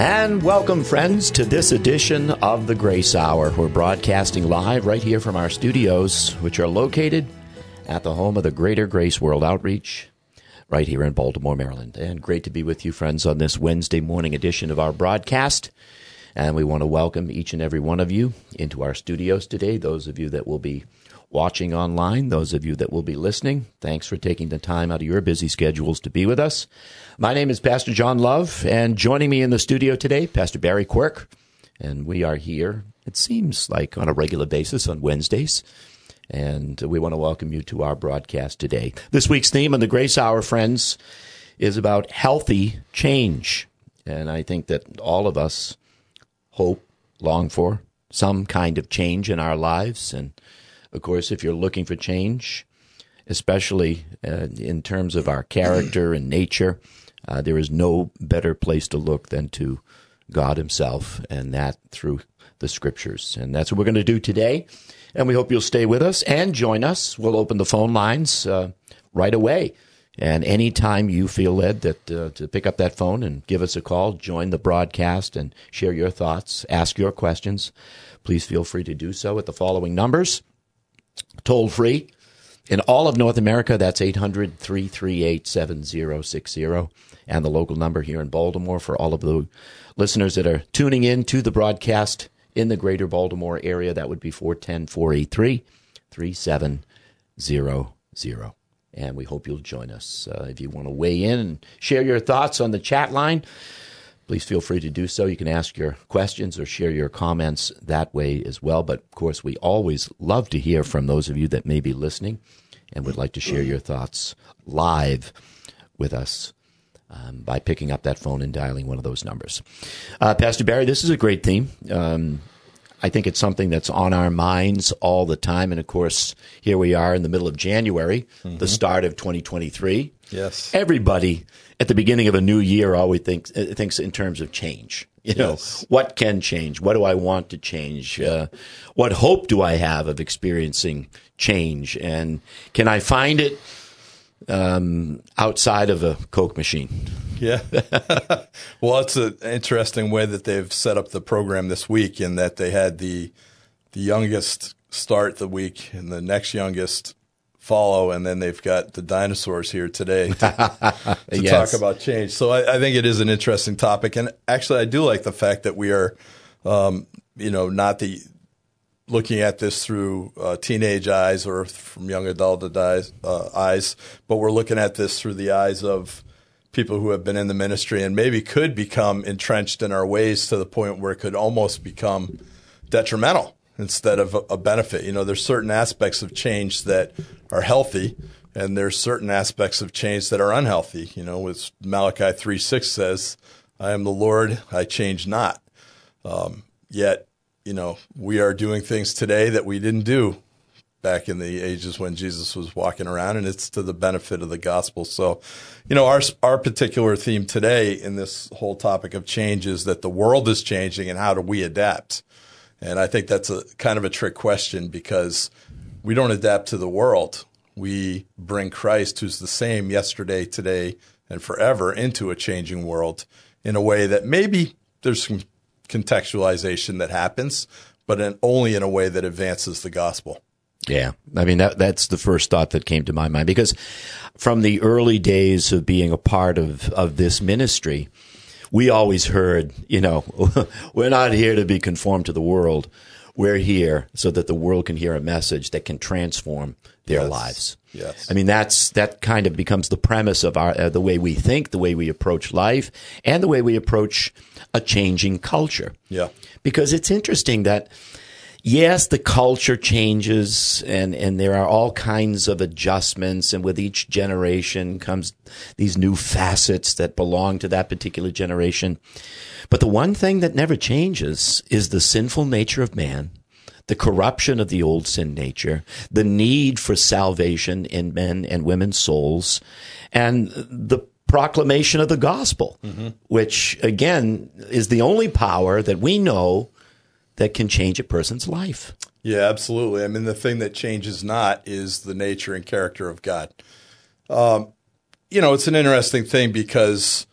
And welcome, friends, to this edition of the Grace Hour. We're broadcasting live right here from our studios, which are located at the home of the Greater Grace World Outreach, right here in Baltimore, Maryland. And great to be with you, friends, on this Wednesday morning edition of our broadcast. And we want to welcome each and every one of you into our studios today. Those of you that will be watching online, those of you that will be listening, thanks for taking the time out of your busy schedules to be with us. My name is Pastor John Love, and joining me in the studio today, Pastor Barry Quirk. And we are here, it seems like, on a regular basis on Wednesdays. And we want to welcome you to our broadcast today. This week's theme on the Grace Hour, friends, is about healthy change. And I think that all of us hope, long for some kind of change in our lives. And of course, if you're looking for change, especially in terms of our character and nature, there is no better place to look than to God himself, and that through the Scriptures. And that's what we're going to do today. And we hope you'll stay with us and join us. We'll open the phone lines right away. And anytime you feel led that to pick up that phone and give us a call, join the broadcast and share your thoughts, ask your questions, please feel free to do so at the following numbers. Toll free. In all of North America, that's 800-338-7060. And the local number here in Baltimore for all of the listeners that are tuning in to the broadcast in the greater Baltimore area, that would be 410-483-3700. And we hope you'll join us. If you want to weigh in and share your thoughts on the chat line, please feel free to do so. You can ask your questions or share your comments that way as well. But, of course, we always love to hear from those of you that may be listening and would like to share your thoughts live with us by picking up that phone and dialing one of those numbers. Pastor Barry, this is a great theme. I think it's something that's on our minds all the time. And, of course, here we are in the middle of January, the start of 2023. Yes. Everybody at the beginning of a new year always thinks in terms of change. You know, Yes. What can change? What do I want to change? What hope do I have of experiencing change? And can I find it outside of a Coke machine? Yeah. Well, it's an interesting way that they've set up the program this week, in that they had the youngest start the week and the next youngest follow, and then they've got the dinosaurs here today to Yes. talk about change. So I think it is an interesting topic. And actually, I do like the fact that we are, not looking at this through teenage eyes or from young adult eyes, but we're looking at this through the eyes of people who have been in the ministry and maybe could become entrenched in our ways to the point where it could almost become detrimental instead of a benefit. You know, there's certain aspects of change that are healthy, and there's certain aspects of change that are unhealthy. You know, as Malachi 3:6 says, I am the Lord, I change not. Yet, you know, we are doing things today that we didn't do back in the ages when Jesus was walking around, and it's to the benefit of the gospel. So, you know, our particular theme today in this whole topic of change is that the world is changing, and how do we adapt? And I think that's a kind of a trick question, because we don't adapt to the world. We bring Christ, who's the same yesterday, today, and forever, into a changing world in a way that maybe there's some contextualization that happens, but only in a way that advances the gospel. Yeah, I mean, that's the first thought that came to my mind, because from the early days of being a part of this ministry, we always heard, you know, we're not here to be conformed to the world. We're here so that the world can hear a message that can transform their lives. Yes. I mean, that kind of becomes the premise of our the way we think, the way we approach life, and the way we approach a changing culture. Yeah. Because it's interesting that, yes, the culture changes, and there are all kinds of adjustments, and with each generation comes these new facets that belong to that particular generation. But the one thing that never changes is the sinful nature of man, the corruption of the old sin nature, the need for salvation in men and women's souls, and the proclamation of the gospel, which, again, is the only power that we know that can change a person's life. Yeah, absolutely. I mean, the thing that changes not is the nature and character of God. You know, it's an interesting thing because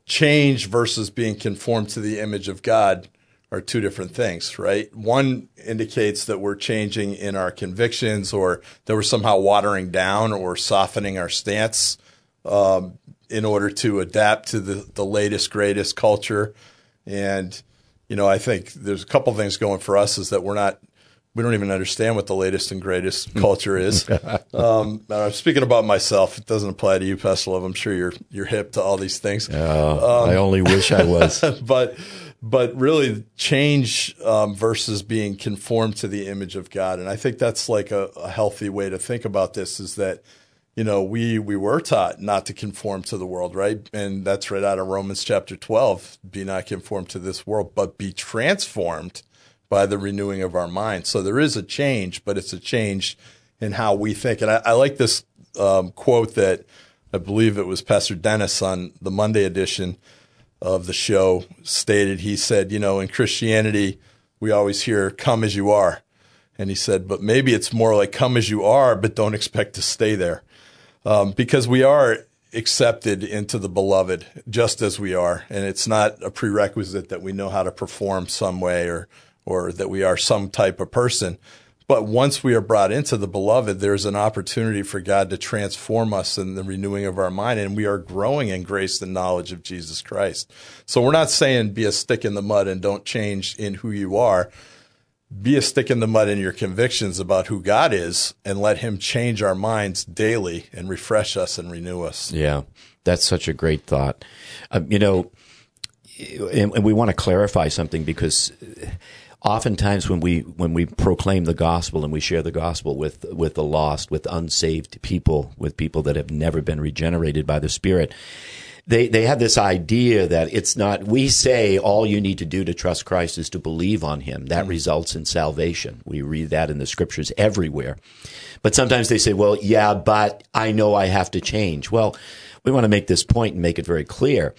change versus being conformed to the image of God are two different things, right? One indicates that we're changing in our convictions, or that we're somehow watering down or softening our stance in order to adapt to the latest, greatest culture. And, I think there's a couple things going for us is that we don't even understand what the latest and greatest culture is. I'm speaking about myself. It doesn't apply to you, Pastor Love. I'm sure you're hip to all these things. I only wish I was. But really change versus being conformed to the image of God. And I think that's like a healthy way to think about this, is that, we were taught not to conform to the world, right? And that's right out of Romans chapter 12. Be not conformed to this world, but be transformed by the renewing of our mind. So there is a change, but it's a change in how we think. And I like this quote that I believe it was Pastor Dennis on the Monday edition of the show stated. He said, in Christianity, we always hear, come as you are. And he said, but maybe it's more like come as you are, but don't expect to stay there. Because we are accepted into the beloved just as we are. And it's not a prerequisite that we know how to perform some way or that we are some type of person. But once we are brought into the beloved, there's an opportunity for God to transform us in the renewing of our mind, and we are growing in grace and knowledge of Jesus Christ. So we're not saying be a stick in the mud and don't change in who you are. Be a stick in the mud in your convictions about who God is, and let him change our minds daily and refresh us and renew us. Yeah, that's such a great thought. And we want to clarify something, because oftentimes when we proclaim the gospel and we share the gospel with the lost, with unsaved people, with people that have never been regenerated by the Spirit, they have this idea that it's not, we say all you need to do to trust Christ is to believe on him. That results in salvation. We read that in the scriptures everywhere. But sometimes they say, well, yeah, but I know I have to change. Well, we want to make this point and make it very clear.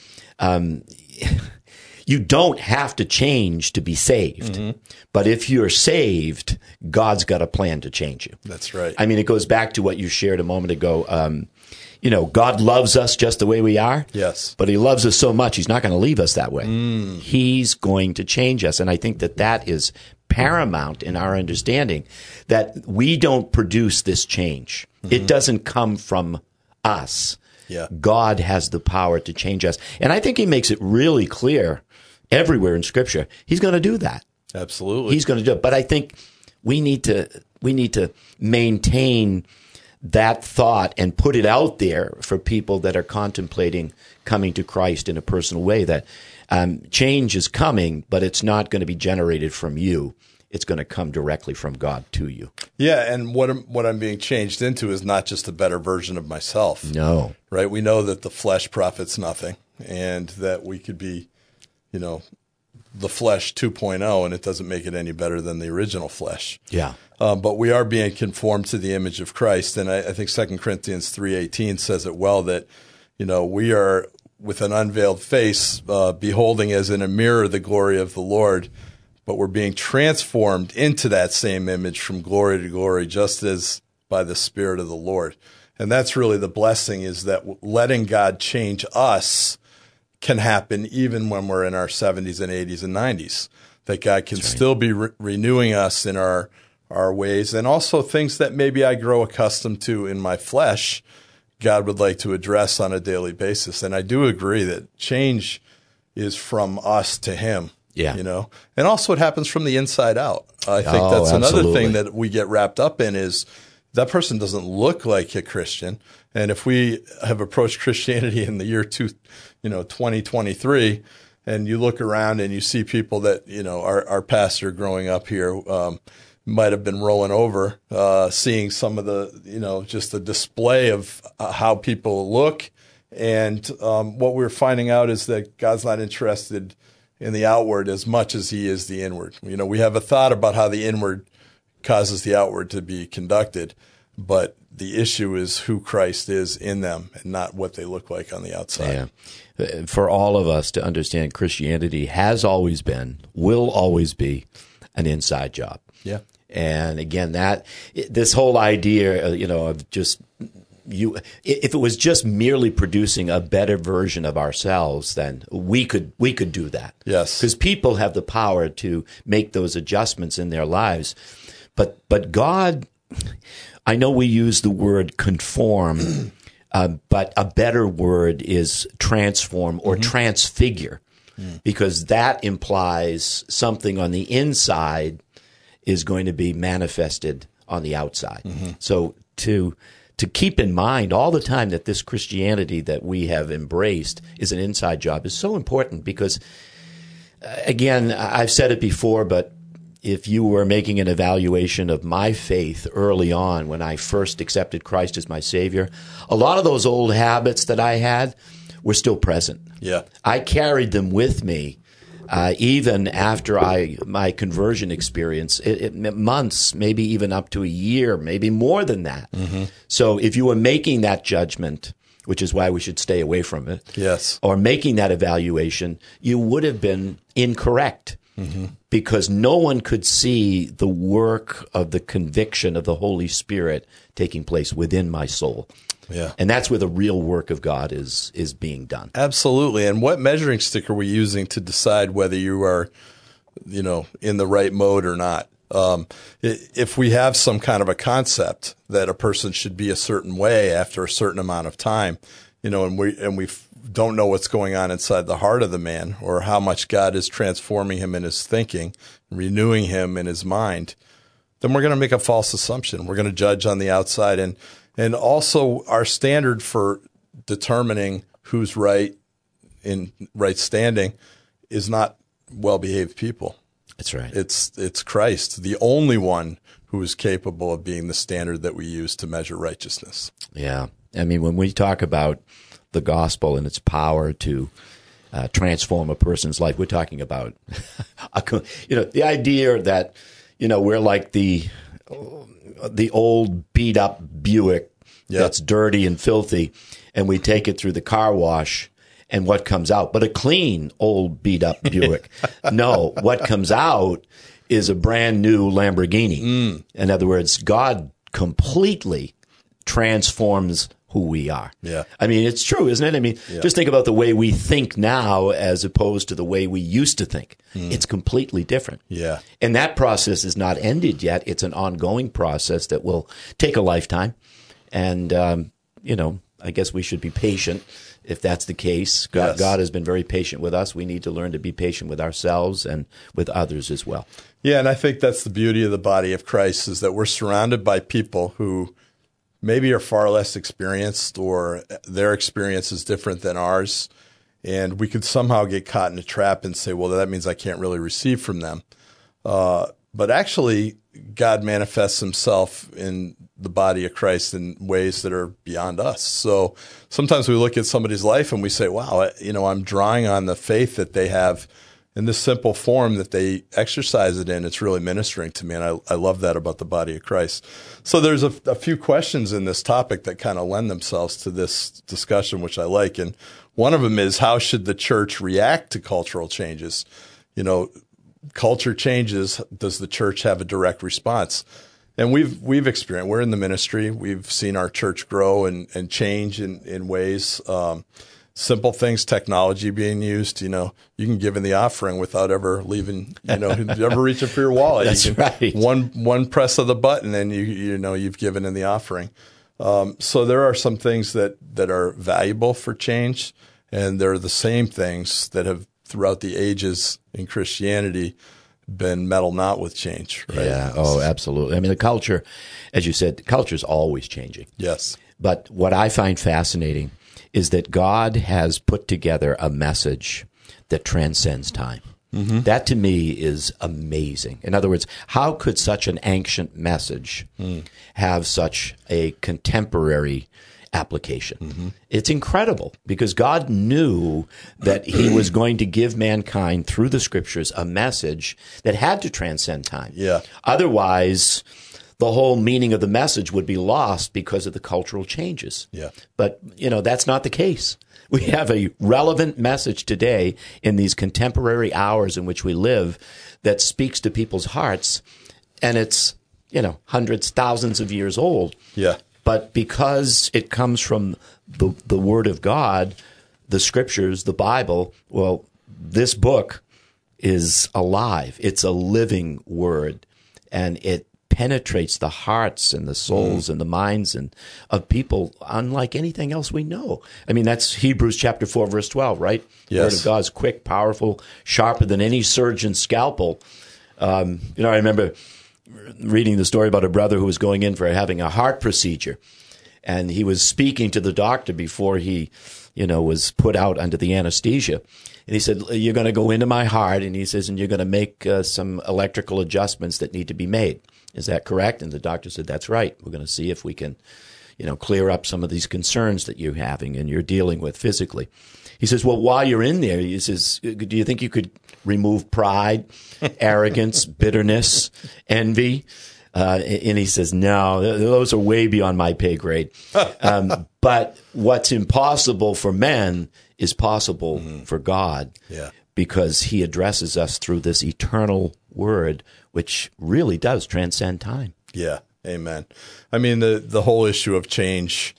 You don't have to change to be saved. Mm-hmm. But if you're saved, God's got a plan to change you. That's right. I mean, it goes back to what you shared a moment ago. God loves us just the way we are. Yes. But he loves us so much, he's not going to leave us that way. He's going to change us. And I think that is paramount in our understanding, that we don't produce this change. Mm-hmm. It doesn't come from us. Yeah. God has the power to change us. And I think he makes it really clear everywhere in Scripture. He's going to do that. Absolutely. He's going to do it. But I think we need to maintain that thought and put it out there for people that are contemplating coming to Christ in a personal way, that change is coming, but it's not going to be generated from you. It's going to come directly from God to you. Yeah, and what I'm being changed into is not just a better version of myself. No. Right? We know that the flesh profits nothing, and that we could be, the flesh 2.0, and it doesn't make it any better than the original flesh. Yeah. But we are being conformed to the image of Christ, and I think 2 Corinthians 3:18 says it well, that we are with an unveiled face, beholding as in a mirror the glory of the Lord, but we're being transformed into that same image from glory to glory, just as by the Spirit of the Lord. And that's really the blessing, is that letting God change us can happen even when we're in our 70s and 80s and 90s, that God can still be renewing us in our ways, and also things that maybe I grow accustomed to in my flesh, God would like to address on a daily basis. And I do agree that change is from us to him. Yeah. And also it happens from the inside out. I think that's another thing that we get wrapped up in, is that person doesn't look like a Christian. And if we have approached Christianity in the year 2023, and you look around and you see people that, our pastor growing up here, might have been rolling over, seeing some of the, just the display of how people look. And what we're finding out is that God's not interested in the outward as much as he is the inward. We have a thought about how the inward causes the outward to be conducted, but the issue is who Christ is in them and not what they look like on the outside. Yeah. For all of us to understand, Christianity has always been, will always be, an inside job. Yeah. And again, this whole idea, of just if it was just merely producing a better version of ourselves, then we could do that. Yes. Because people have the power to make those adjustments in their lives. But God, I know we use the word conform, but a better word is transform or transfigure, because that implies something on the inside is going to be manifested on the outside. So to keep in mind all the time that this Christianity that we have embraced is an inside job is so important, because, again, I've said it before, but if you were making an evaluation of my faith early on when I first accepted Christ as my Savior, a lot of those old habits that I had were still present. Yeah. I carried them with me even after my conversion experience, months, maybe even up to a year, maybe more than that. So if you were making that judgment, which is why we should stay away from it, yes, or making that evaluation, you would have been incorrect. Because no one could see the work of the conviction of the Holy Spirit taking place within my soul. Yeah. And that's where the real work of God is being done. Absolutely. And what measuring stick are we using to decide whether you are, in the right mode or not? If we have some kind of a concept that a person should be a certain way after a certain amount of time, and we don't know what's going on inside the heart of the man, or how much God is transforming him in his thinking, renewing him in his mind, then we're going to make a false assumption. We're going to judge on the outside. And also our standard for determining who's right in right standing is not well-behaved people. That's right. It's Christ, the only one who is capable of being the standard that we use to measure righteousness. Yeah. I mean, when we talk about the gospel and its power to transform a person's life, we're talking about, the idea that, we're like the old beat up Buick that's dirty and filthy, and we take it through the car wash, and what comes out? But a clean old beat up Buick. No, what comes out is a brand new Lamborghini. In other words, God completely transforms who we are. Yeah. I mean, it's true, isn't it? I mean, just think about the way we think now as opposed to the way we used to think. It's completely different. Yeah. And that process is not ended yet. It's an ongoing process that will take a lifetime. And, I guess we should be patient if that's the case. God has been very patient with us. We need to learn to be patient with ourselves and with others as well. Yeah, and I think that's the beauty of the body of Christ, is that we're surrounded by people who maybe are far less experienced, or their experience is different than ours. And we could somehow get caught in a trap and say, well, that means I can't really receive from them. But actually, God manifests himself in the body of Christ in ways that are beyond us. So sometimes we look at somebody's life and we say, wow, I'm drawing on the faith that they have in this simple form that they exercise it in. It's really ministering to me, and I love that about the body of Christ. So there's a few questions in this topic that kind of lend themselves to this discussion, which I like. And one of them is, how should the church react to cultural changes? Culture changes. Does the church have a direct response? And we've experienced, we're in the ministry. We've seen our church grow and change in ways. Simple things, technology being used. You can give in the offering without ever leaving. Ever reaching for your wallet. That's right. One press of the button, and you've given in the offering. So there are some things that are valuable for change, and there are the same things that have throughout the ages in Christianity been metal not with change. Right? Yeah. Oh, absolutely. I mean, the culture, as you said, the culture is always changing. Yes. But what I find fascinating is that God has put together a message that transcends time. That to me is amazing. In other words, how could such an ancient message have such a contemporary application? It's incredible, because God knew that he was going to give mankind through the scriptures a message that had to transcend time. Yeah. Otherwise, the whole meaning of the message would be lost because of the cultural changes. Yeah. But, that's not the case. We have a relevant message today in these contemporary hours in which we live that speaks to people's hearts, and it's, hundreds, thousands of years old. Yeah. But because it comes from the Word of God, the Scriptures, the Bible, well, this book is alive. It's a living Word, and it penetrates the hearts and the souls and the minds of people unlike anything else we know. I mean, that's Hebrews chapter 4, verse 12, right? Yes. The Word of God is quick, powerful, sharper than any surgeon's scalpel. I remember reading the story about a brother who was going in for having a heart procedure, and he was speaking to the doctor before he, was put out under the anesthesia. And he said, "You're going to go into my heart," and he says, "and you're going to make some electrical adjustments that need to be made. Is that correct?" And the doctor said, "That's right. We're going to see if we can, clear up some of these concerns that you're having and you're dealing with physically." He says, "Well, while you're in there," he says, "do you think you could remove pride, arrogance, bitterness, envy?" And he says, "No, those are way beyond my pay grade. But what's impossible for men is possible for God, because he addresses us through this eternal word, which really does transcend time." Yeah, amen. I mean, the whole issue of change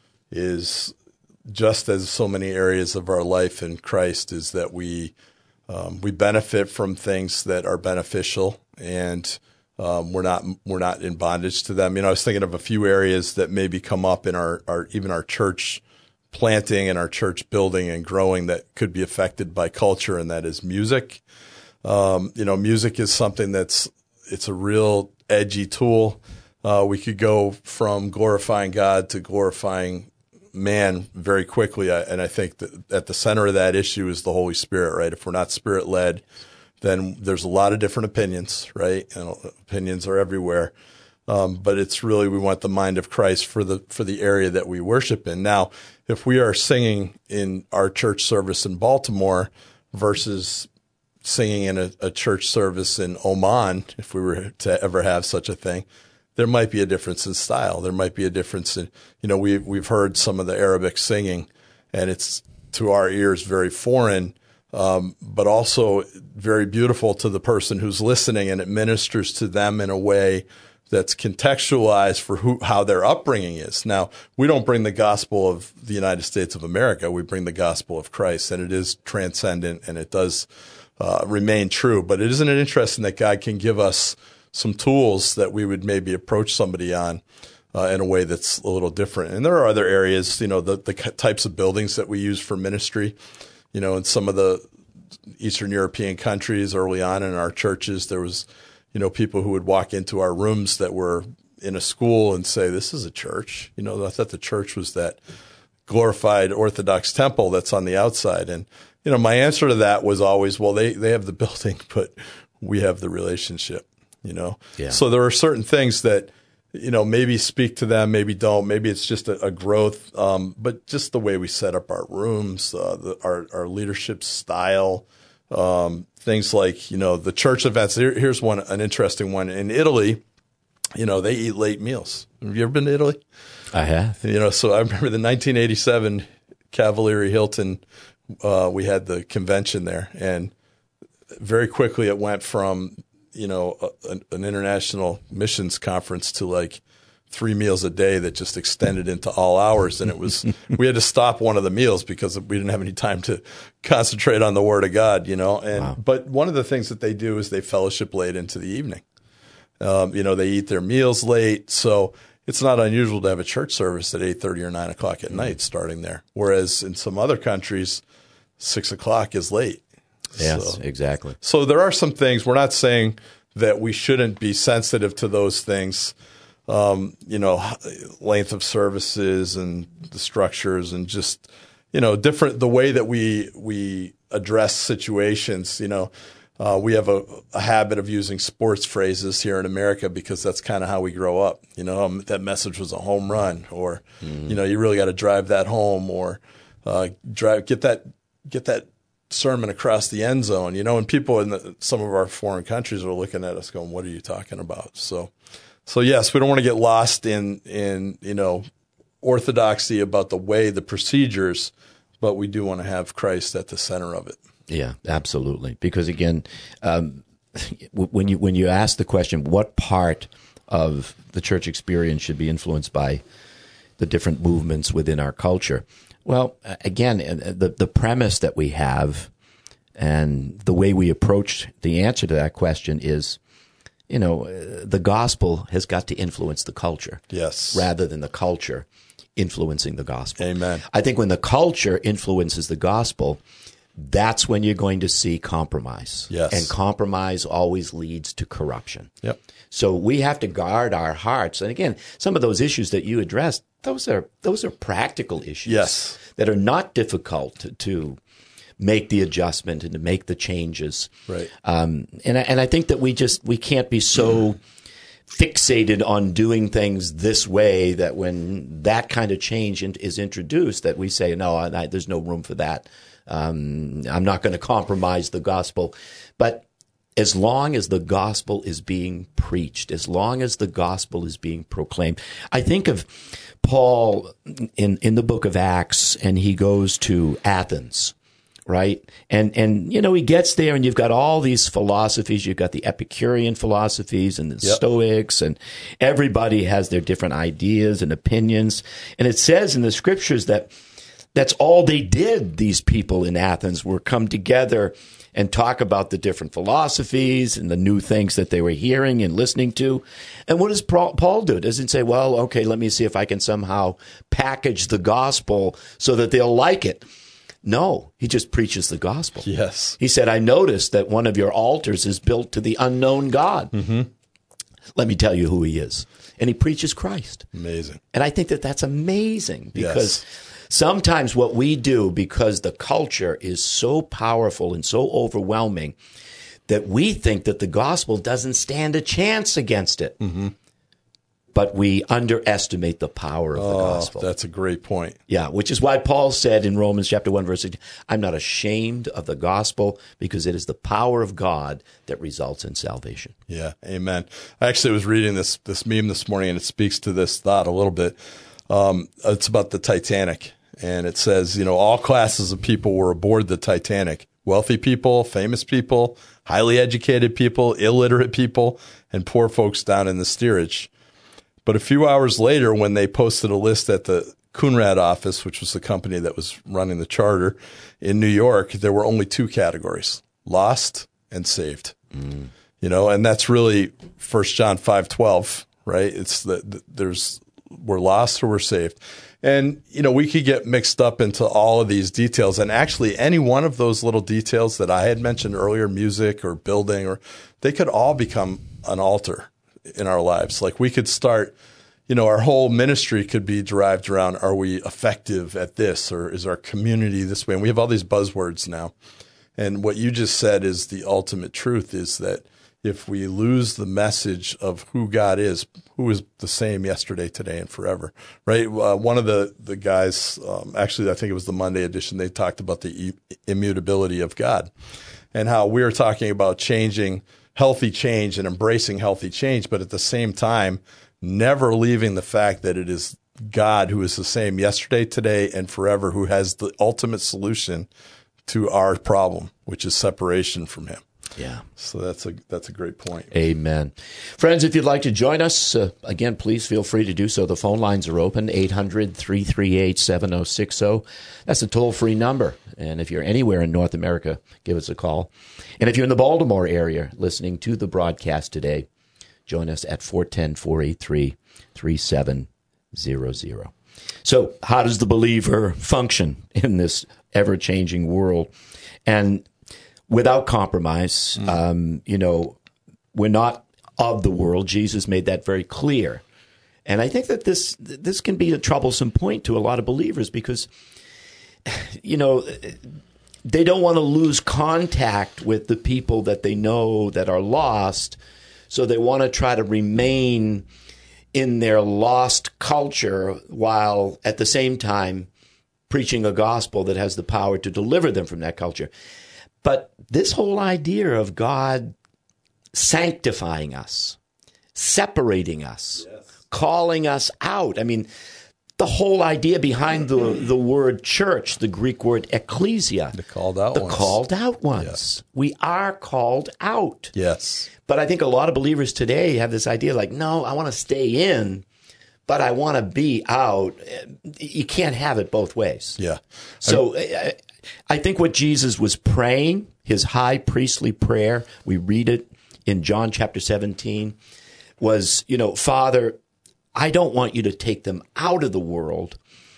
is, just as so many areas of our life in Christ, is that we benefit from things that are beneficial, and we're not in bondage to them. I was thinking of a few areas that maybe come up in our even our church planting and our church building and growing that could be affected by culture, and that is music. Music is something it's a real edgy tool. We could go from glorifying God to glorifying man very quickly. And I think that at the center of that issue is the Holy Spirit, right? If we're not Spirit led, then there's a lot of different opinions, right? And opinions are everywhere. But it's really, we want the mind of Christ for the area that we worship in. Now, if we are singing in our church service in Baltimore versus singing in a church service in Oman, if we were to ever have such a thing, there might be a difference in style. There might be a difference in, we've heard some of the Arabic singing, and it's to our ears very foreign, but also very beautiful to the person who's listening, and it ministers to them in a way that's contextualized for how their upbringing is. Now, we don't bring the gospel of the United States of America. We bring the gospel of Christ, and it is transcendent, and it does remain true. But isn't it interesting that God can give us some tools that we would maybe approach somebody on in a way that's a little different? And there are other areas, the types of buildings that we use for ministry. In some of the Eastern European countries early on in our churches, there was people who would walk into our rooms that were in a school and say, "This is a church." I thought the church was that glorified Orthodox temple that's on the outside. And, my answer to that was always, well, they have the building, but we have the relationship, Yeah. So there are certain things that, maybe speak to them, maybe don't. Maybe it's just a growth. But just the way we set up our rooms, our leadership style, things like, the church events. Here's an interesting one. In Italy, they eat late meals. Have you ever been to Italy? I have. So I remember the 1987 Cavalieri Hilton, we had the convention there, and very quickly it went from, an international missions conference to like 3 meals a day that just extended into all hours. And it was, we had to stop one of the meals because we didn't have any time to concentrate on the Word of God, And, Wow. But one of the things that they do is they fellowship late into the evening. They eat their meals late. So it's not unusual to have a church service at 8:30 or 9 o'clock at night starting there. Whereas in some other countries, 6 o'clock is late. Yes, exactly. So there are some things. We're not saying that we shouldn't be sensitive to those things, length of services and the structures and just, different, the way that we address situations. We have a habit of using sports phrases here in America because that's kind of how we grow up. That message was a home run, or, you really got to drive that home, or get that sermon across the end zone, and people in some of our foreign countries are looking at us going, "What are you talking about?" So yes, we don't want to get lost in orthodoxy about the way, the procedures, but we do want to have Christ at the center of it. Yeah, absolutely. Because again, when you ask the question, what part of the church experience should be influenced by the different movements within our culture. Well, again, the premise that we have and the way we approach the answer to that question is, the gospel has got to influence the culture. Yes. Rather than the culture influencing the gospel. Amen. I think when the culture influences the gospel, that's when you're going to see compromise. Yes. And compromise always leads to corruption. Yep. So we have to guard our hearts. And again, some of those issues that you addressed, those are practical issues. Yes. That are not difficult to make the adjustment and to make the changes. Right. And I think that we can't be so fixated on doing things this way that when that kind of change is introduced, that we say, no, there's no room for that. I'm not going to compromise the gospel. But as long as the gospel is being preached, as long as the gospel is being proclaimed, I think of Paul in the book of Acts, and he goes to Athens. Right. And he gets there and you've got all these philosophies. You've got the Epicurean philosophies and the Stoics, and everybody has their different ideas and opinions. And it says in the scriptures that that's all they did. These people in Athens were come together and talk about the different philosophies and the new things that they were hearing and listening to. And what does Paul do? Doesn't say, well, okay, let me see if I can somehow package the gospel so that they'll like it. No, he just preaches the gospel. Yes. He said, I noticed that one of your altars is built to the unknown God. Mm-hmm. Let me tell you who he is. And he preaches Christ. Amazing. And I think that that's amazing because sometimes what we do, because the culture is so powerful and so overwhelming, that we think that the gospel doesn't stand a chance against it. Mm-hmm. But we underestimate the power of the gospel. That's a great point. Yeah, which is why Paul said in Romans chapter 1, verse 6, I'm not ashamed of the gospel because it is the power of God that results in salvation. Yeah, amen. I actually was reading this meme this morning, and it speaks to this thought a little bit. It's about the Titanic, and it says, all classes of people were aboard the Titanic. Wealthy people, famous people, highly educated people, illiterate people, and poor folks down in the steerage. But a few hours later, when they posted a list at the Coonrad office, which was the company that was running the charter in New York, there were only two categories: lost and saved. Mm. And that's really 1 John 5:12, right? It's we're lost or we're saved. And, we could get mixed up into all of these details. And actually, any one of those little details that I had mentioned earlier, music or building, they could all become an altar in our lives. Like we could start, our whole ministry could be derived around, are we effective at this, or is our community this way? And we have all these buzzwords now. And what you just said is the ultimate truth, is that if we lose the message of who God is, who is the same yesterday, today, and forever, right? One of the guys, actually, I think it was the Monday edition, they talked about the immutability of God and how we are talking about healthy change and embracing healthy change, but at the same time, never leaving the fact that it is God who is the same yesterday, today, and forever, who has the ultimate solution to our problem, which is separation from him. Yeah. So that's a great point. Amen. Friends, if you'd like to join us, again, please feel free to do so. The phone lines are open, 800-338-7060. That's a toll-free number. And if you're anywhere in North America, give us a call. And if you're in the Baltimore area listening to the broadcast today, join us at 410-483-3700. So how does the believer function in this ever-changing world? And without compromise, we're not of the world. Jesus made that very clear. And I think that this can be a troublesome point to a lot of believers because, they don't want to lose contact with the people that they know that are lost. So they want to try to remain in their lost culture while at the same time preaching a gospel that has the power to deliver them from that culture. But this whole idea of God sanctifying us, separating us, calling us out. I mean, the whole idea behind the word church, the Greek word ecclesia. The called out ones. The called out ones. Yes. We are called out. Yes. But I think a lot of believers today have this idea like, no, I want to stay in, but I want to be out. You can't have it both ways. Yeah. So I think what Jesus was praying, his high priestly prayer, we read it in John chapter 17, was, Father, I don't want you to take them out of the world,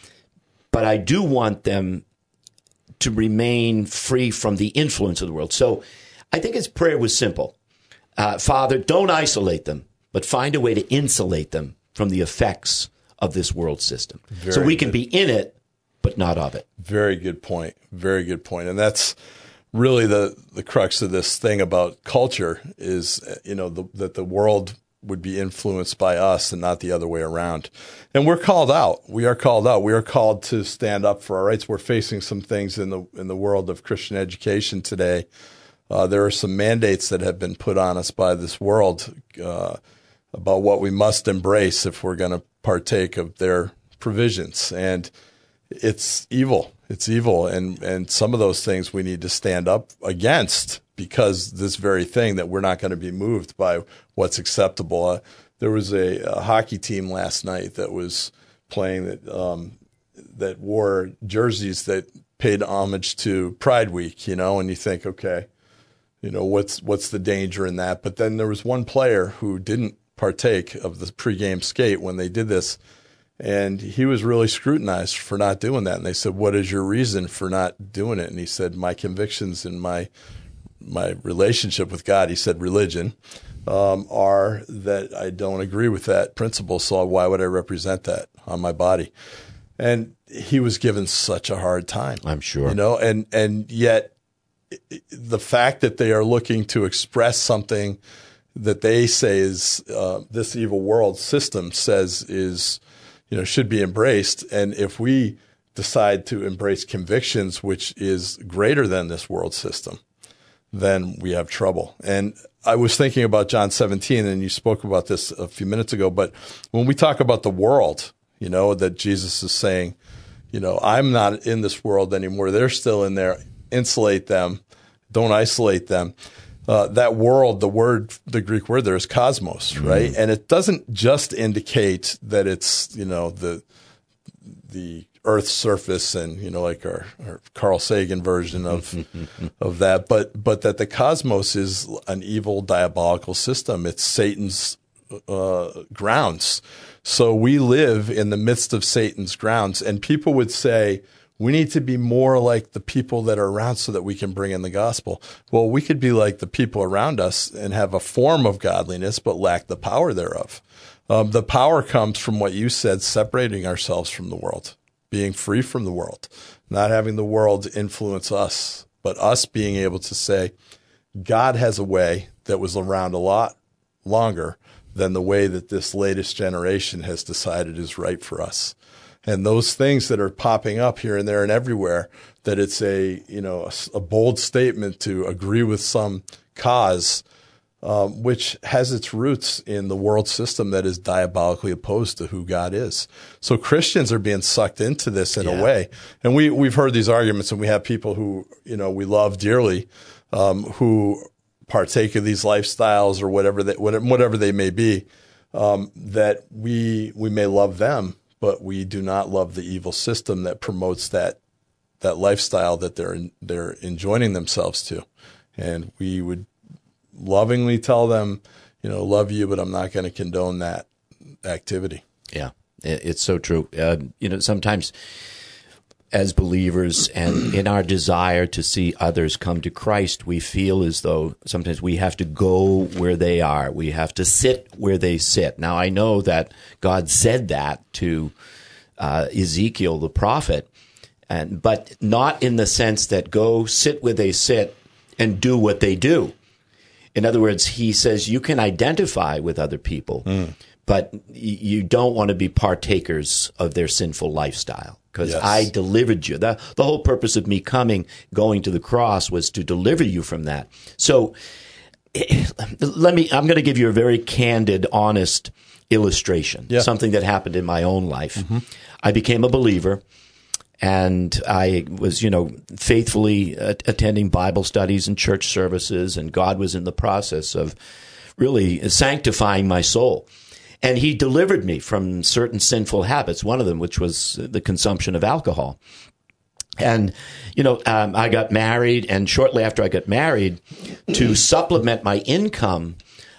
but I do want them to remain free from the influence of the world. So I think his prayer was simple. Father, don't isolate them, but find a way to insulate them from the effects of this world system. So we can be in it, but not of it. Very good point. Very good point. And that's really the crux of this thing about culture is, that the world would be influenced by us and not the other way around. And we're called out. We are called out. We are called to stand up for our rights. We're facing some things in the world of Christian education today. There are some mandates that have been put on us by this world about what we must embrace if we're going to partake of their provisions. And it's evil. It's evil. And some of those things we need to stand up against because this very thing that we're not going to be moved by what's acceptable. There was a hockey team last night that was playing that wore jerseys that paid homage to Pride Week, and you think, okay, what's the danger in that? But then there was one player who didn't partake of the pregame skate when they did this, and he was really scrutinized for not doing that. And they said, "What is your reason for not doing it?" And he said, "My convictions and my relationship with God," he said, religion, are that I don't agree with that principle. So why would I represent that on my body? And he was given such a hard time. I'm sure. And yet the fact that they are looking to express something that they say is this evil world system says is, should be embraced. And if we decide to embrace convictions, which is greater than this world system, then we have trouble. And I was thinking about John 17, and you spoke about this a few minutes ago, but when we talk about the world, that Jesus is saying, I'm not in this world anymore. They're still in there. Insulate them. Don't isolate them. That world, the Greek word there is cosmos, right? And it doesn't just indicate that it's, the Earth's surface and, like our Carl Sagan version of that, but that the cosmos is an evil, diabolical system. It's Satan's grounds. So we live in the midst of Satan's grounds, and people would say, we need to be more like the people that are around so that we can bring in the gospel. Well, we could be like the people around us and have a form of godliness, but lack the power thereof. The power comes from what you said, separating ourselves from the world, being free from the world, not having the world influence us, but us being able to say, God has a way that was around a lot longer than the way that this latest generation has decided is right for us. And those things that are popping up here and there and everywhere, that it's a bold statement to agree with some cause, which has its roots in the world system that is diabolically opposed to who God is. So Christians are being sucked into this in a way. And we've heard these arguments, and we have people who, we love dearly, who partake of these lifestyles or whatever they may be, that we may love them, but we do not love the evil system that promotes that lifestyle that they're enjoining themselves to. And we would lovingly tell them, love you, but I'm not going to condone that activity. Yeah, it's so true. Sometimes as believers and in our desire to see others come to Christ, we feel as though sometimes we have to go where they are. We have to sit where they sit. Now, I know that God said that to Ezekiel the prophet, but not in the sense that go sit where they sit and do what they do. In other words, he says you can identify with other people, but you don't want to be partakers of their sinful lifestyle. Because I delivered you. The whole purpose of me going to the cross was to deliver you from that. So I'm going to give you a very candid, honest illustration, something that happened in my own life. Mm-hmm. I became a believer, and I was, faithfully attending Bible studies and church services, and God was in the process of really sanctifying my soul. And he delivered me from certain sinful habits, one of them which was the consumption of alcohol. And, I got married, and shortly after I got married, to supplement my income,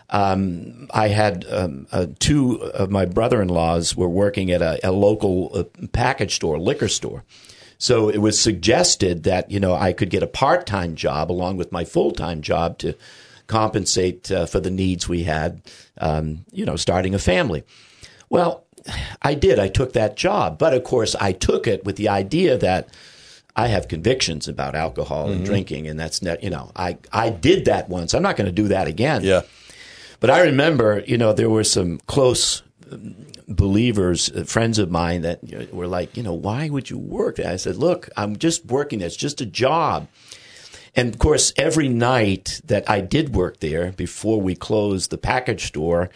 I had two of my brother-in-laws were working at a local package store, liquor store. So it was suggested that, I could get a part-time job along with my full-time job to compensate for the needs we had, starting a family. Well, I did. I took that job. But, of course, I took it with the idea that I have convictions about alcohol and drinking, and that's not, I did that once. I'm not going to do that again. Yeah. But I remember, there were some close believers, friends of mine that were like, why would you work there? I said, look, I'm just working. It's just a job. And, of course, every night that I did work there before we closed the package store,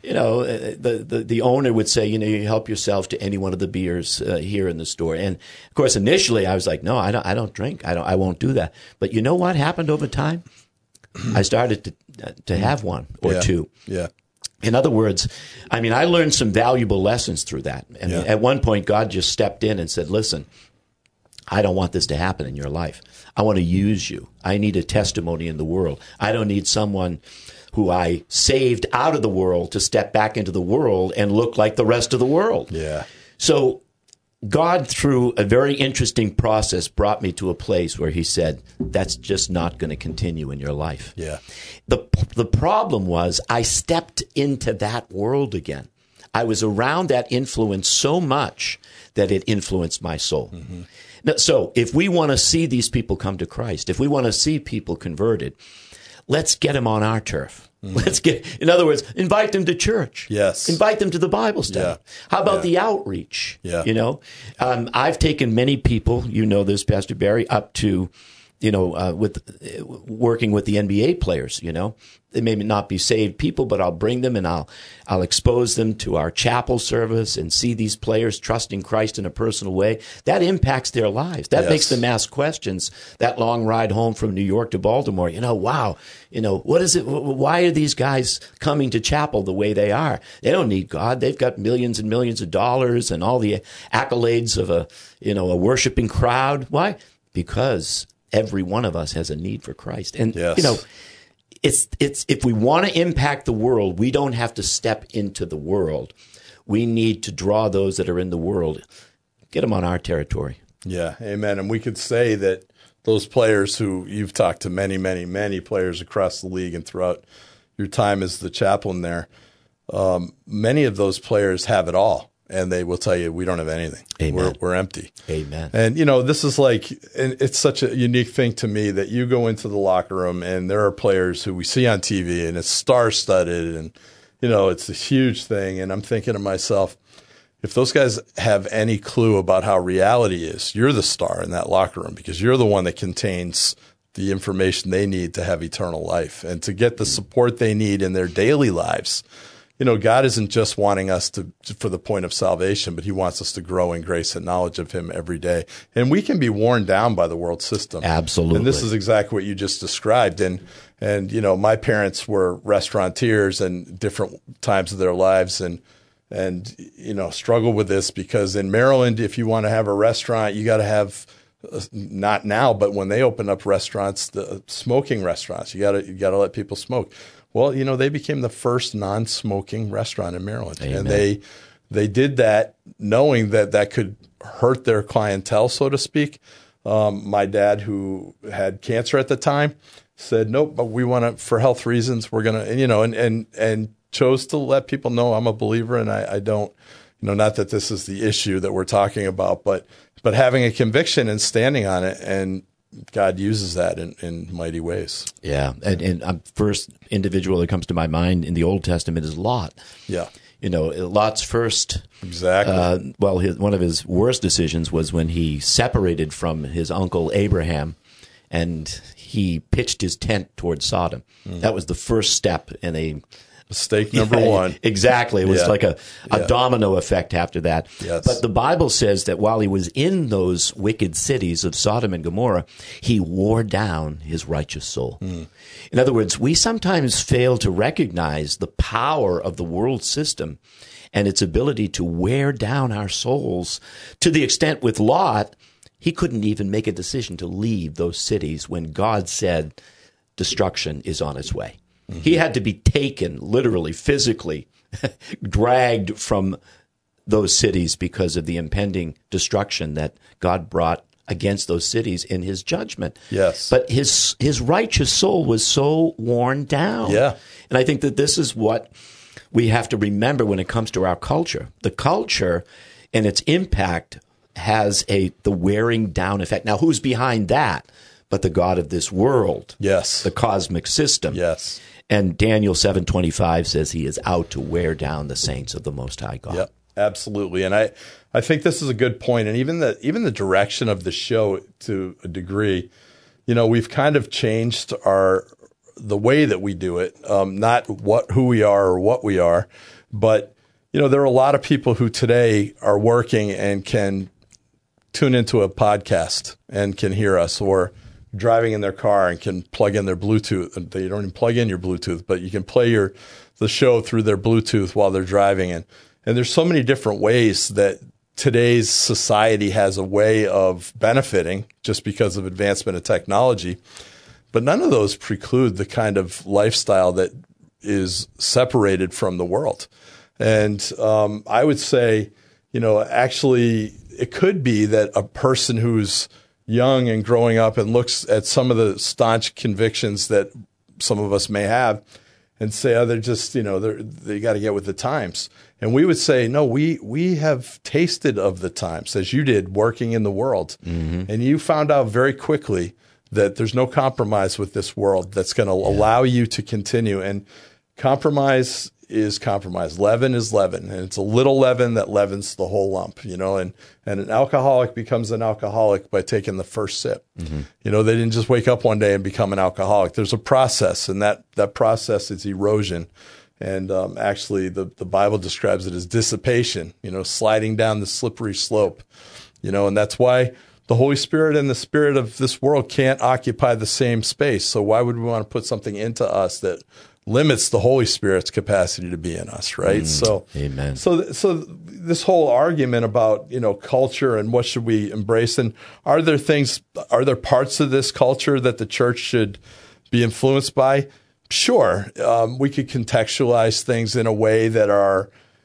the owner would say, you help yourself to any one of the beers here in the store. And, of course, initially I was like, no, I don't drink. I won't do that. But you know what happened over time? I started to have one or two. Yeah. In other words, I learned some valuable lessons through that. And at one point, God just stepped in and said, listen, I don't want this to happen in your life. I want to use you. I need a testimony in the world. I don't need someone who I saved out of the world to step back into the world and look like the rest of the world. Yeah. So God, through a very interesting process, brought me to a place where he said, that's just not going to continue in your life. Yeah. The problem was I stepped into that world again. I was around that influence so much that it influenced my soul. Mm-hmm. Now, so if we want to see these people come to Christ, if we want to see people converted, let's get them on our turf. In other words, invite them to church. Yes. Invite them to the Bible study. Yeah. How about the outreach? Yeah. I've taken many people, this, Pastor Barry, up to, with working with the NBA players, They may not be saved people, but I'll bring them and I'll expose them to our chapel service and see these players trusting Christ in a personal way. That impacts their lives. That makes them ask questions. That long ride home from New York to Baltimore, wow, what is it? Why are these guys coming to chapel the way they are? They don't need God. They've got millions and millions of dollars and all the accolades of a worshiping crowd. Why? Because every one of us has a need for Christ. And, it's if we want to impact the world, we don't have to step into the world. We need to draw those that are in the world, get them on our territory. Yeah, amen. And we could say that those players who you've talked to many, many, many players across the league and throughout your time as the chaplain there, many of those players have it all. And they will tell you, we don't have anything. Amen. We're empty. Amen. And, this is and it's such a unique thing to me that you go into the locker room and there are players who we see on TV and it's star-studded and, it's a huge thing. And I'm thinking to myself, if those guys have any clue about how reality is, you're the star in that locker room because you're the one that contains the information they need to have eternal life and to get the support they need in their daily lives. God isn't just wanting us for the point of salvation, but he wants us to grow in grace and knowledge of him every day. And we can be worn down by the world system. Absolutely. And this is exactly what you just described. And my parents were restaurateurs in different times of their lives and struggle with this because in Maryland, if you want to have a restaurant, you got to have not now, but when they open up restaurants, the smoking restaurants, you got to let people smoke. Well, they became the first non-smoking restaurant in Maryland. Amen. And they did that knowing that could hurt their clientele, so to speak. My dad, who had cancer at the time, said, nope, but we want to, for health reasons, we're going to, and chose to let people know I'm a believer and I don't, not that this is the issue that we're talking about, but having a conviction and standing on it, and God uses that in mighty ways. Yeah. And first individual that comes to my mind in the Old Testament is Lot. Yeah. Lot's first. Exactly. One of his worst decisions was when he separated from his uncle Abraham and he pitched his tent towards Sodom. Mm. That was the first step in Mistake number one. Exactly. It was Yeah. like a Yeah. domino effect after that. Yes. But the Bible says that while he was in those wicked cities of Sodom and Gomorrah, he wore down his righteous soul. In other words, we sometimes fail to recognize the power of the world system and its ability to wear down our souls to the extent with Lot, he couldn't even make a decision to leave those cities when God said destruction is on its way. He had to be taken, literally, physically, dragged from those cities because of the impending destruction that God brought against those cities in his judgment. Yes. But his righteous soul was so worn down. Yeah. And I think that this is what we have to remember when it comes to our culture. The culture and its impact has the wearing down effect. Now, who's behind that but the God of this world? Yes. The cosmic system. Yes. And Daniel 7:25 says he is out to wear down the saints of the Most High God. Yep, absolutely. And I think this is a good point. And even the direction of the show to a degree, we've kind of changed the way that we do it, not who we are or what we are, but there are a lot of people who today are working and can tune into a podcast and can hear us, or driving in their car and can plug in their Bluetooth. They don't even plug in your Bluetooth, but you can play the show through their Bluetooth while they're driving. And there's so many different ways that today's society has a way of benefiting just because of advancement of technology. But none of those preclude the kind of lifestyle that is separated from the world. And I would say, actually, it could be that a person who's young and growing up and looks at some of the staunch convictions that some of us may have and say, oh, they're just, they got to get with the times. And we would say, no, we have tasted of the times, as you did working in the world. Mm-hmm. And you found out very quickly that there's no compromise with this world that's going to allow you to continue. And compromise is compromise. Leaven is leaven. And it's a little leaven that leavens the whole lump, and an alcoholic becomes an alcoholic by taking the first sip. Mm-hmm. They didn't just wake up one day and become an alcoholic. There's a process, and that process is erosion. And actually, the Bible describes it as dissipation, sliding down the slippery slope, and that's why the Holy Spirit and the spirit of this world can't occupy the same space. So why would we want to put something into us that limits the Holy Spirit's capacity to be in us, right? Amen. So this whole argument about, culture and what should we embrace, and are there parts of this culture that the church should be influenced by? Sure. We could contextualize things in a way that are,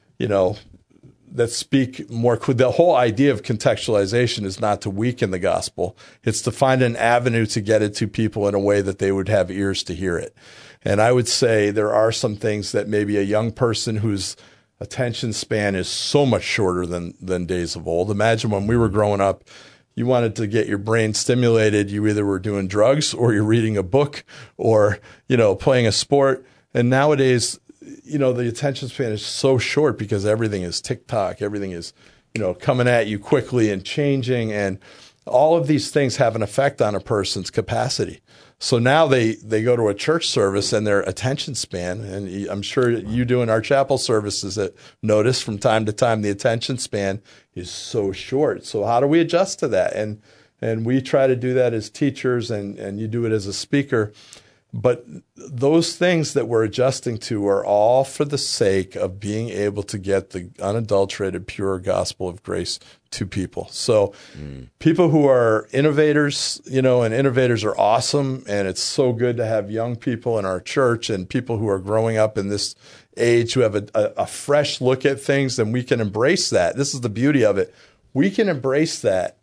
that speak more. The whole idea of contextualization is not to weaken the gospel. It's to find an avenue to get it to people in a way that they would have ears to hear it. And I would say there are some things that maybe a young person whose attention span is so much shorter than days of old. Imagine when we were growing up, you wanted to get your brain stimulated. You either were doing drugs or you're reading a book or, playing a sport. And nowadays, the attention span is so short because everything is TikTok. Everything is, coming at you quickly and changing. And all of these things have an effect on a person's capacity. So now they go to a church service and their attention span, and I'm sure you do in our chapel services that notice from time to time the attention span is so short. So how do we adjust to that? And we try to do that as teachers, and you do it as a speaker. But those things that we're adjusting to are all for the sake of being able to get the unadulterated, pure gospel of grace to people. So people who are innovators, and innovators are awesome, and it's so good to have young people in our church and people who are growing up in this age who have a fresh look at things, and we can embrace that. This is the beauty of it. We can embrace that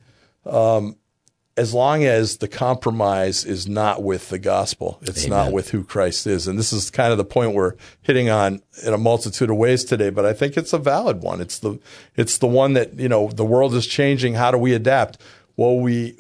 as long as the compromise is not with the gospel. It's Amen. not with who Christ is. And this is kind of the point we're hitting on in a multitude of ways today, but I think it's a valid one. It's the one that, the world is changing. How do we adapt? Well, we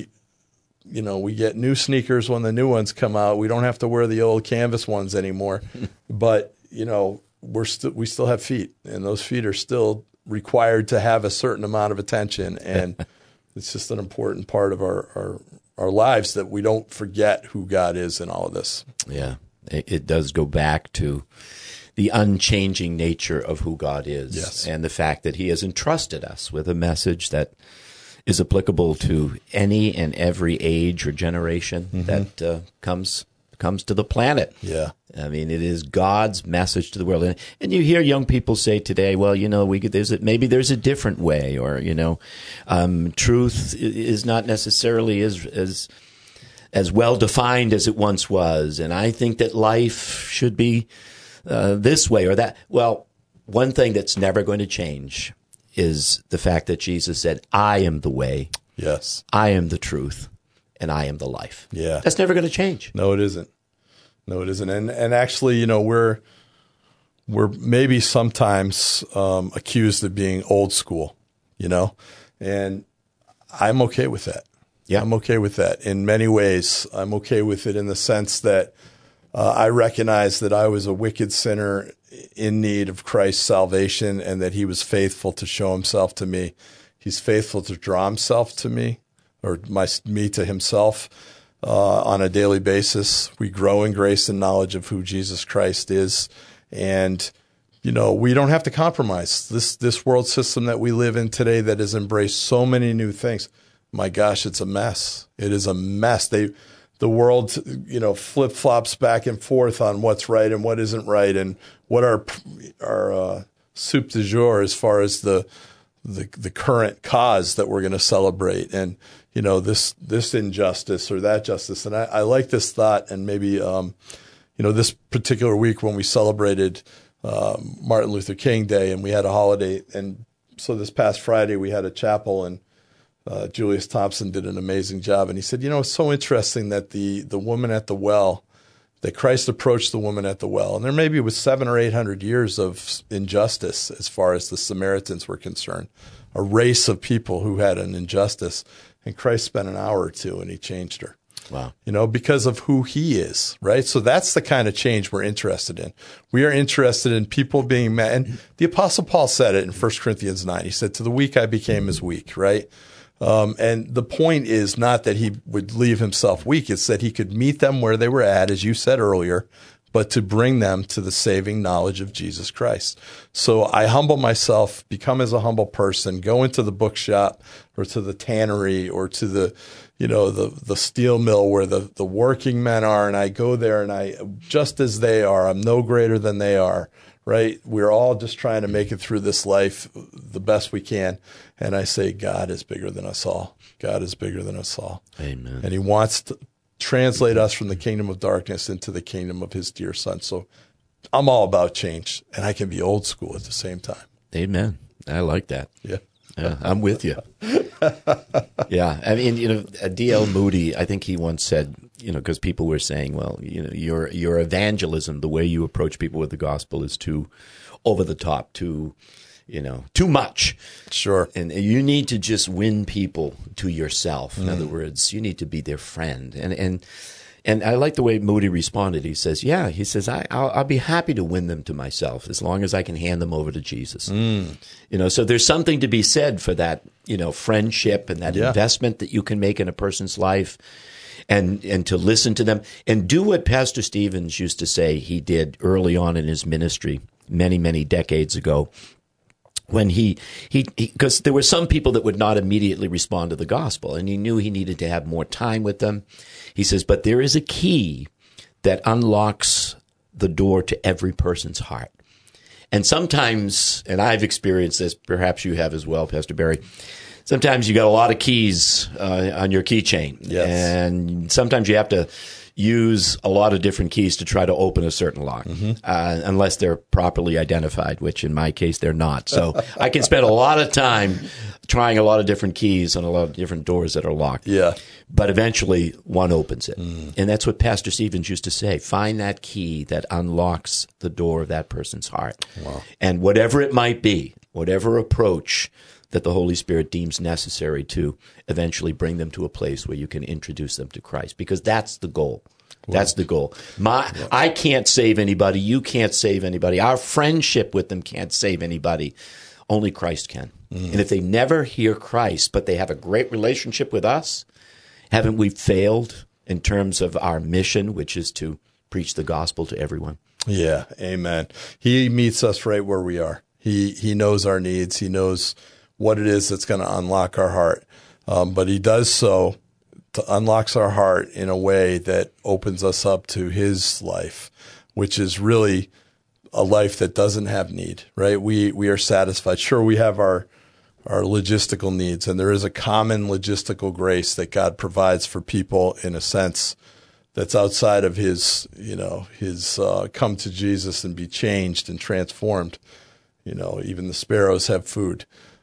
get new sneakers when the new ones come out. We don't have to wear the old canvas ones anymore. But, we still have feet, and those feet are still required to have a certain amount of attention. And it's just an important part of our lives that we don't forget who God is in all of this. Yeah, it does go back to the unchanging nature of who God is, Yes. and the fact that he has entrusted us with a message that is applicable to any and every age or generation that comes to the planet. Yeah. I mean, it is God's message to the world. And you hear young people say today, well, maybe there's a different way, or, truth is not necessarily as well defined as it once was. And I think that life should be this way or that. Well, one thing that's never going to change is the fact that Jesus said, I am the way, Yes. I am the truth, and I am the life. Yeah. That's never going to change. No, it isn't. No, it isn't. And actually, we're maybe sometimes accused of being old school, and I'm okay with that. Yeah. I'm okay with that in many ways. I'm okay with it in the sense that I recognize that I was a wicked sinner in need of Christ's salvation, and that he was faithful to show himself to me. He's faithful to draw himself to me, or me to himself on a daily basis. We grow in grace and knowledge of who Jesus Christ is. And, we don't have to compromise. This world system that we live in today that has embraced so many new things, my gosh, it's a mess. It is a mess. The world, flip-flops back and forth on what's right and what isn't right, and what our soup du jour as far as the current cause that we're going to celebrate, and this injustice or that justice. And I like this thought, and maybe this particular week when we celebrated Martin Luther King Day, and we had a holiday, and so this past Friday we had a chapel, and Julius Thompson did an amazing job. And he said, it's so interesting that the woman at the well, that Christ approached the woman at the well. And there maybe was 700 or 800 years of injustice as far as the Samaritans were concerned, a race of people who had an injustice. And Christ spent an hour or two and he changed her. Wow. Because of who he is, right? So that's the kind of change we're interested in. We are interested in people being met. And the Apostle Paul said it in 1 Corinthians 9. He said, to the weak I became as weak, right? And the point is not that he would leave himself weak. It's that he could meet them where they were at, as you said earlier, but to bring them to the saving knowledge of Jesus Christ. So I humble myself, become as a humble person, go into the bookshop or to the tannery or to the steel mill where the working men are. And I go there and I, just as they are, I'm no greater than they are. Right? We're all just trying to make it through this life the best we can. And I say, God is bigger than us all. God is bigger than us all. Amen. And he wants to translate us from the kingdom of darkness into the kingdom of his dear son. So I'm all about change, and I can be old school at the same time. Amen. I like that. Yeah. I'm with you. Yeah. I mean, D.L. Moody, I think he once said, because people were saying, well, your evangelism, the way you approach people with the gospel is too over the top, too much. Sure. And you need to just win people to yourself. In other words, you need to be their friend. And I like the way Moody responded. He says, I'll be happy to win them to myself as long as I can hand them over to Jesus. So there's something to be said for that, friendship and that investment that you can make in a person's life, and to listen to them and do what Pastor Stevens used to say he did early on in his ministry many, many decades ago. When because there were some people that would not immediately respond to the gospel, and he knew he needed to have more time with them. He says, but there is a key that unlocks the door to every person's heart. And sometimes, and I've experienced this, perhaps you have as well, Pastor Barry, sometimes you got a lot of keys on your keychain. Yes. And sometimes you have to use a lot of different keys to try to open a certain lock, unless they're properly identified, which in my case, they're not. So I can spend a lot of time trying a lot of different keys on a lot of different doors that are locked. Yeah. But eventually one opens it. And that's what Pastor Stevens used to say. Find that key that unlocks the door of that person's heart. Wow. And whatever it might be, whatever approach that the Holy Spirit deems necessary to eventually bring them to a place where you can introduce them to Christ, because that's the goal. That's the goal. I can't save anybody. You can't save anybody. Our friendship with them can't save anybody. Only Christ can. And if they never hear Christ, but they have a great relationship with us, haven't we failed in terms of our mission, which is to preach the gospel to everyone? Yeah, amen. He meets us right where we are. He knows our needs. He knows what it is that's going to unlock our heart. But he does so to unlocks our heart in a way that opens us up to his life, which is really a life that doesn't have need, right? We are satisfied. Sure, we have our logistical needs, and there is a common logistical grace that God provides for people in a sense that's outside of his come to Jesus and be changed and transformed. Even the sparrows have food.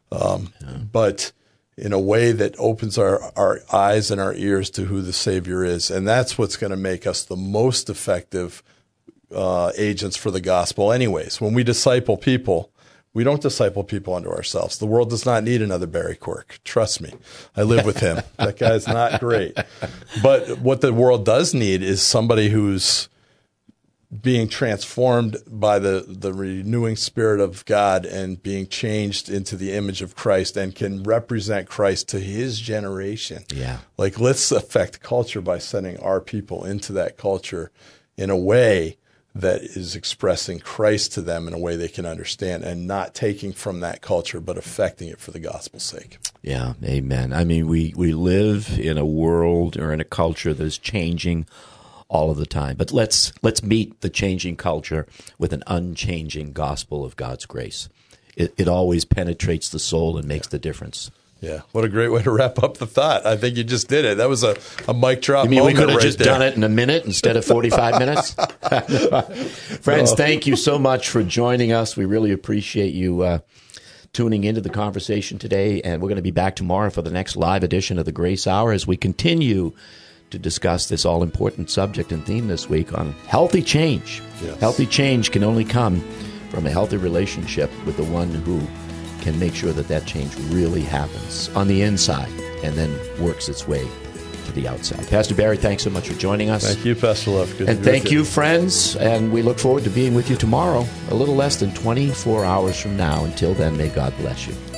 But in a way that opens our eyes and our ears to who the Savior is. And that's what's going to make us the most effective agents for the gospel anyways. When we disciple people, we don't disciple people unto ourselves. The world does not need another Barry Quirk. Trust me. I live with him. That guy's not great. But what the world does need is somebody who's being transformed by the renewing Spirit of God and being changed into the image of Christ and can represent Christ to his generation. Yeah. Like, let's affect culture by sending our people into that culture in a way that is expressing Christ to them in a way they can understand and not taking from that culture, but affecting it for the gospel's sake. Yeah, amen. I mean, we live in a world or in a culture that's changing all of the time. But let's meet the changing culture with an unchanging gospel of God's grace. It always penetrates the soul and makes the difference. Yeah, what a great way to wrap up the thought. I think you just did it. That was a mic drop. You mean we could have right just there. done it in a minute instead of 45 minutes? Friends, thank you so much for joining us. We really appreciate you tuning into the conversation today. And we're going to be back tomorrow for the next live edition of the Grace Hour as we continue to discuss this all-important subject and theme this week on healthy change. Yes. Healthy change can only come from a healthy relationship with the one who can make sure that change really happens on the inside and then works its way to the outside. Pastor Barry, thanks so much for joining us. Thank you, Pastor Love. Good and to be thank with you, friends, and we look forward to being with you tomorrow, a little less than 24 hours from now. Until then, may God bless you.